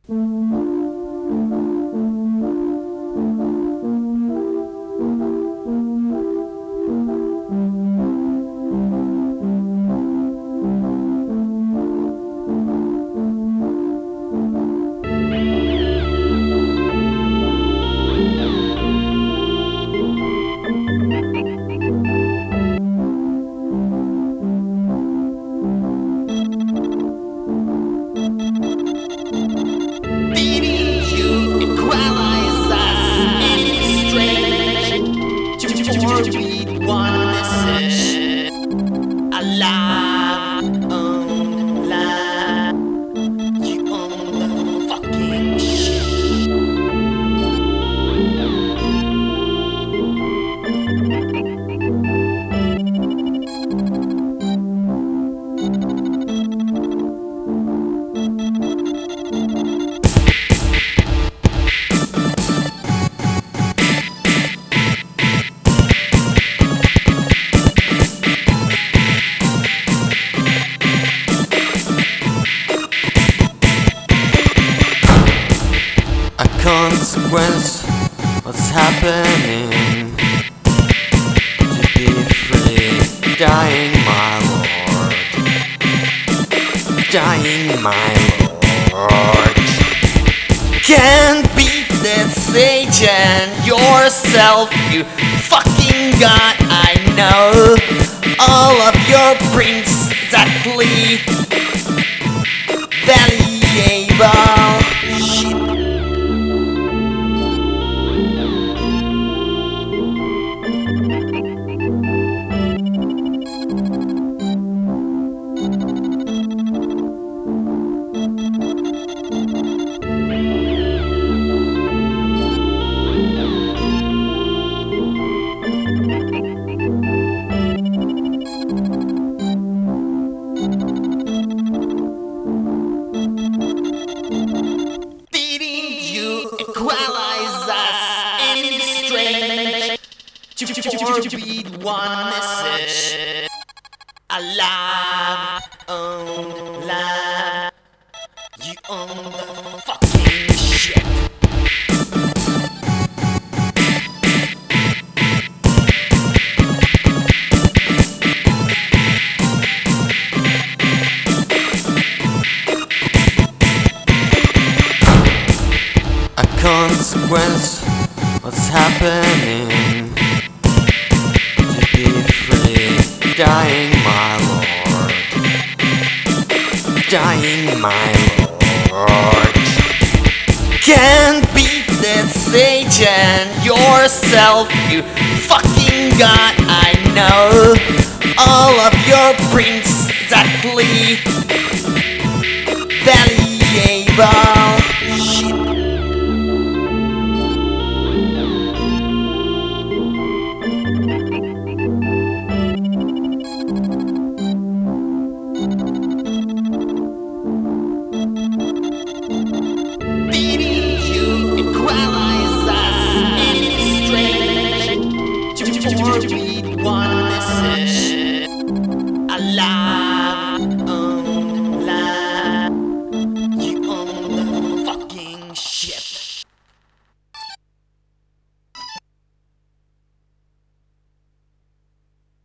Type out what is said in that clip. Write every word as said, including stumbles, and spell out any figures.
Didn't you equalize us any strange to forbid one message? I love, own, love, you own the fucking shit. A consequence, what's happening? To be free, dying my lord, dying my lord. Can't beat that sage and yourself, you fucking god. I know all of your prints exactly valuable shit. Didn't you equalize us any strange to forbid one message? I love, own, love, you own the fucking shit. A consequence, what's happening? To be free, dying my lord, dying my lord. Can't beat that sage and yourself, you fucking god. I know all of your prints exactly valuable.